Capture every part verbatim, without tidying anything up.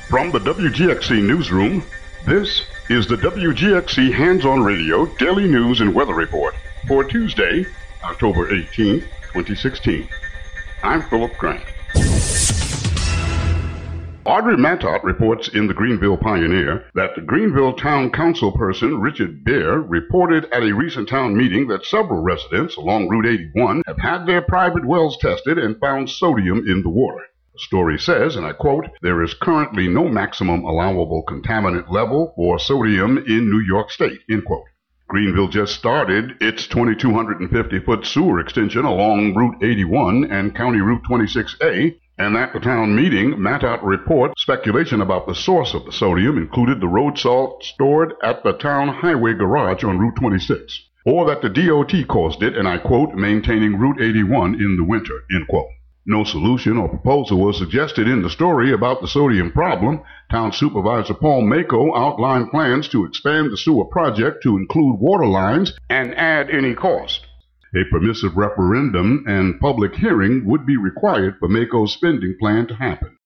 From the W G X C Newsroom, this is the W G X C Hands-On Radio Daily News and Weather Report for Tuesday, October eighteenth, twenty sixteen. I'm Philip Grant. Audrey Mattott reports in the Greenville Pioneer that the Greenville Town Council person Richard Beer reported at a recent town meeting that several residents along Route eighty-one have had their private wells tested and found sodium in the water. The story says, and I quote, "There is currently no maximum allowable contaminant level for sodium in New York State," end quote. Greenville just started its two thousand two hundred fifty foot sewer extension along Route eighty-one and County Route twenty-six A, and at the town meeting, Mattott reports speculation about the source of the sodium included the road salt stored at the town highway garage on Route twenty-six, or that the D O T caused it, and I quote, "maintaining Route eighty-one in the winter," end quote. No solution or proposal was suggested in the story about the sodium problem. Town Supervisor Paul Mako outlined plans to expand the sewer project to include water lines and add any cost. A permissive referendum and public hearing would be required for Mako's spending plan to happen.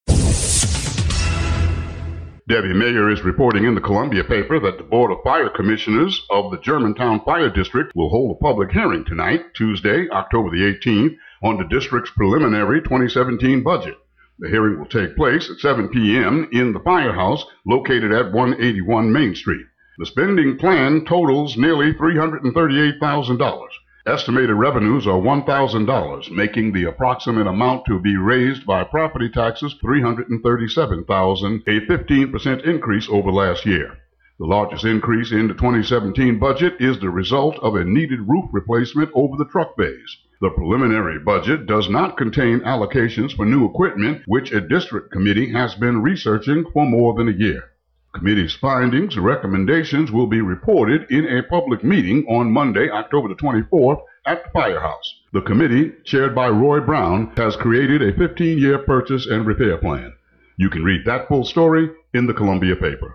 Debbie Mayer is reporting in the Columbia paper that the Board of Fire Commissioners of the Germantown Fire District will hold a public hearing tonight, Tuesday, October the eighteenth, on the district's preliminary twenty seventeen budget. The hearing will take place at seven p.m. in the firehouse located at one eighty-one Main Street. The spending plan totals nearly three hundred thirty-eight thousand dollars. Estimated revenues are one thousand dollars, making the approximate amount to be raised by property taxes three hundred thirty-seven thousand dollars, a fifteen percent increase over last year. The largest increase in the twenty seventeen budget is the result of a needed roof replacement over the truck bays. The preliminary budget does not contain allocations for new equipment, which a district committee has been researching for more than a year. Committee's findings and recommendations will be reported in a public meeting on Monday, October the twenty-fourth, at the firehouse. The committee, chaired by Roy Brown, has created a fifteen-year purchase and repair plan. You can read that full story in the Columbia paper.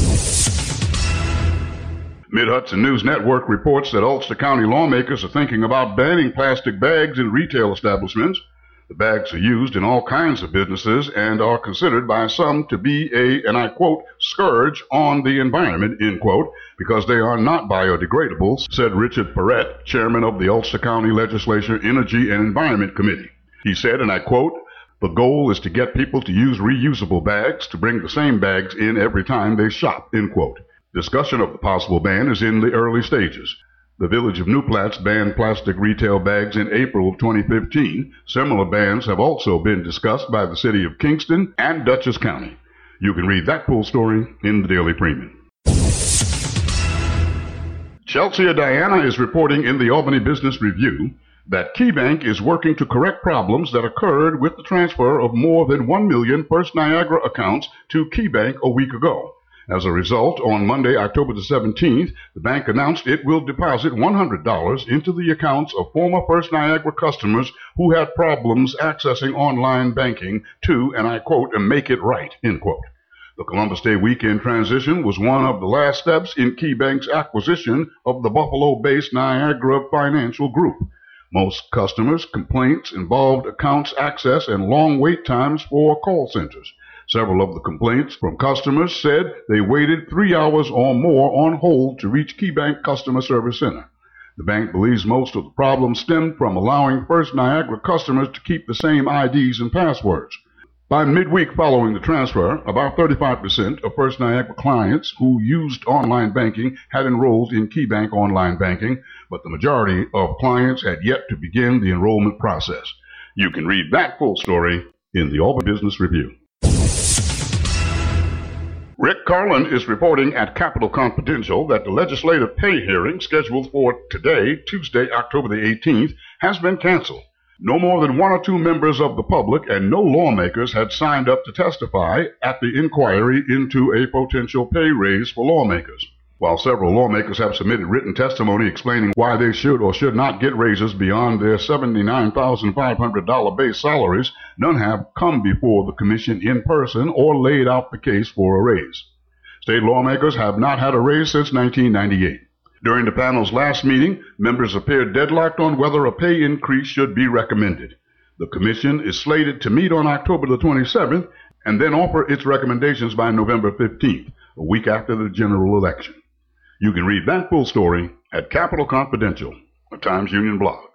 Mid-Hudson News Network reports that Ulster County lawmakers are thinking about banning plastic bags in retail establishments. The bags are used in all kinds of businesses and are considered by some to be a, and I quote, "scourge on the environment," end quote, because they are not biodegradable, said Richard Perrett, chairman of the Ulster County Legislature Energy and Environment Committee. He said, and I quote, "The goal is to get people to use reusable bags to bring the same bags in every time they shop," end quote. Discussion of the possible ban is in the early stages. The village of New Platts banned plastic retail bags in April of twenty fifteen. Similar bans have also been discussed by the city of Kingston and Dutchess County. You can read that full story in the Daily Premium. Chelsea Diana is reporting in the Albany Business Review that KeyBank is working to correct problems that occurred with the transfer of more than one million First Niagara accounts to KeyBank a week ago. As a result, on Monday, October the seventeenth, the bank announced it will deposit one hundred dollars into the accounts of former First Niagara customers who had problems accessing online banking to, and I quote, "make it right," end quote. The Columbus Day weekend transition was one of the last steps in KeyBank's acquisition of the Buffalo-based Niagara Financial Group. Most customers' complaints involved accounts access and long wait times for call centers. Several of the complaints from customers said they waited three hours or more on hold to reach KeyBank Customer Service Center. The bank believes most of the problems stemmed from allowing First Niagara customers to keep the same I Ds and passwords. By midweek following the transfer, about thirty-five percent of First Niagara clients who used online banking had enrolled in KeyBank Online Banking, but the majority of clients had yet to begin the enrollment process. You can read that full story in the Albany Business Review. Rick Carlin is reporting at Capitol Confidential that the legislative pay hearing scheduled for today, Tuesday, October the eighteenth, has been canceled. No more than one or two members of the public and no lawmakers had signed up to testify at the inquiry into a potential pay raise for lawmakers. While several lawmakers have submitted written testimony explaining why they should or should not get raises beyond their seventy-nine thousand five hundred dollars base salaries, none have come before the commission in person or laid out the case for a raise. State lawmakers have not had a raise since nineteen ninety-eight. During the panel's last meeting, members appeared deadlocked on whether a pay increase should be recommended. The commission is slated to meet on October the twenty-seventh, and then offer its recommendations by November fifteenth, a week after the general election. You can read that full story at Capital Confidential, a Times-Union blog.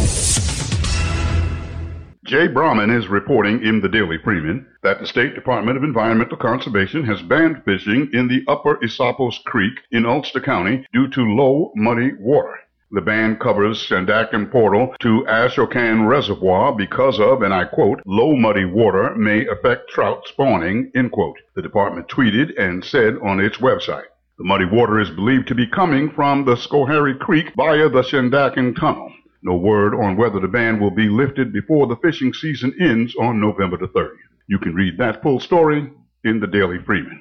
Jay Brahman is reporting in the Daily Freeman that the State Department of Environmental Conservation has banned fishing in the upper Esopus Creek in Ulster County due to low, muddy water. The ban covers Shandaken Portal to Ashokan Reservoir because of, and I quote, low muddy water may affect trout spawning, end quote, the department tweeted and said on its website. The muddy water is believed to be coming from the Schoharie Creek via the Shandaken Tunnel. No word on whether the ban will be lifted before the fishing season ends on November the thirtieth. You can read that full story in the Daily Freeman.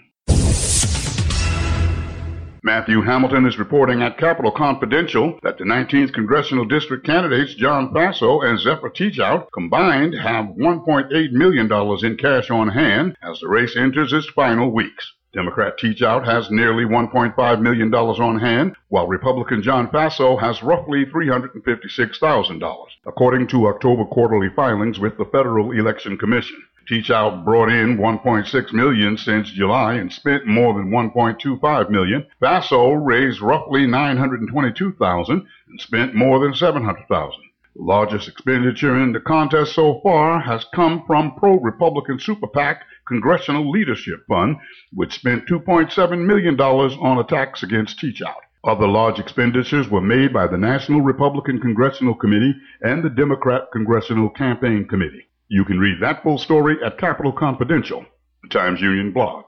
Matthew Hamilton is reporting at Capital Confidential that the nineteenth Congressional District candidates John Faso and Zephyr Teachout combined have one point eight million dollars in cash on hand as the race enters its final weeks. Democrat Teachout has nearly one point five million dollars on hand, while Republican John Faso has roughly three hundred fifty-six thousand dollars, according to October quarterly filings with the Federal Election Commission. Teachout brought in one point six million dollars since July and spent more than one point two five million dollars. Faso raised roughly nine hundred twenty-two thousand dollars and spent more than seven hundred thousand dollars. The largest expenditure in the contest so far has come from pro-Republican Super PAC Congressional Leadership Fund, which spent two point seven million dollars on attacks against Teachout. Other large expenditures were made by the National Republican Congressional Committee and the Democrat Congressional Campaign Committee. You can read that full story at Capital Confidential, the Times-Union blog.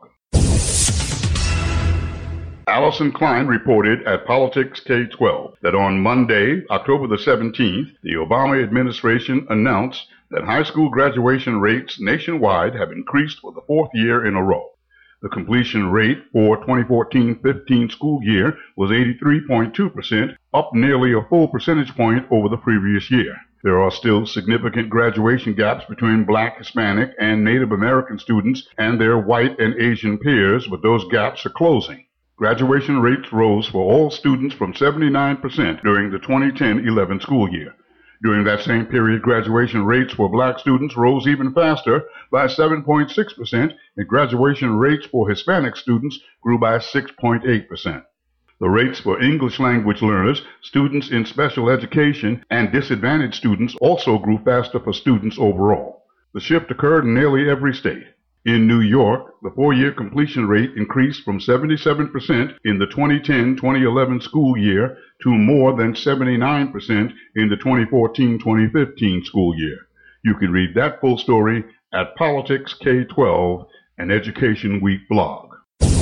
Allison Klein reported at Politics K twelve that on Monday, October the seventeenth, the Obama administration announced that high school graduation rates nationwide have increased for the fourth year in a row. The completion rate for twenty fourteen fifteen school year was eighty-three point two percent, up nearly a full percentage point over the previous year. There are still significant graduation gaps between Black, Hispanic, and Native American students and their white and Asian peers, but those gaps are closing. Graduation rates rose for all students from seventy-nine percent during the twenty ten eleven school year. During that same period, graduation rates for Black students rose even faster by seven point six percent, and graduation rates for Hispanic students grew by six point eight percent. The rates for English language learners, students in special education, and disadvantaged students also grew faster for students overall. The shift occurred in nearly every state. In New York, the four-year completion rate increased from seventy-seven percent in the twenty ten twenty eleven school year to more than seventy-nine percent in the twenty fourteen twenty fifteen school year. You can read that full story at Politics K twelve, an Education Week blog.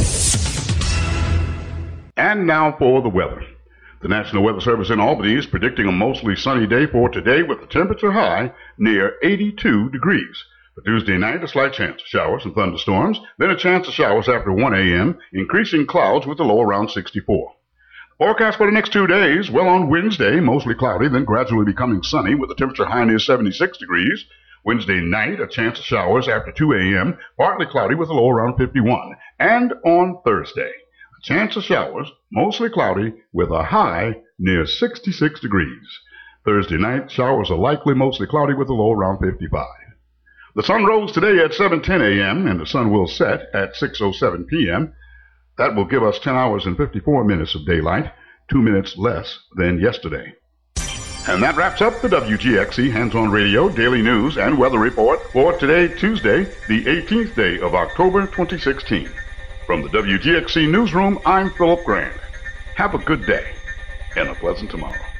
And now for the weather. The National Weather Service in Albany is predicting a mostly sunny day for today with the temperature high near eighty-two degrees. For Tuesday night, a slight chance of showers and thunderstorms, then a chance of showers after one a.m., increasing clouds with a low around sixty-four. Forecast for the next two days, well, on Wednesday, mostly cloudy, then gradually becoming sunny with a temperature high near seventy-six degrees. Wednesday night, a chance of showers after two a.m., partly cloudy with a low around fifty-one. And on Thursday, a chance of showers, mostly cloudy, with a high near sixty-six degrees. Thursday night, showers are likely, mostly cloudy with a low around fifty-five. The sun rose today at seven ten a.m., and the sun will set at six oh seven p.m. That will give us ten hours and fifty-four minutes of daylight, two minutes less than yesterday. And that wraps up the W G X C Hands-On Radio Daily News and Weather Report for today, Tuesday, the eighteenth day of October twenty sixteen. From the W G X C Newsroom, I'm Philip Grant. Have a good day and a pleasant tomorrow.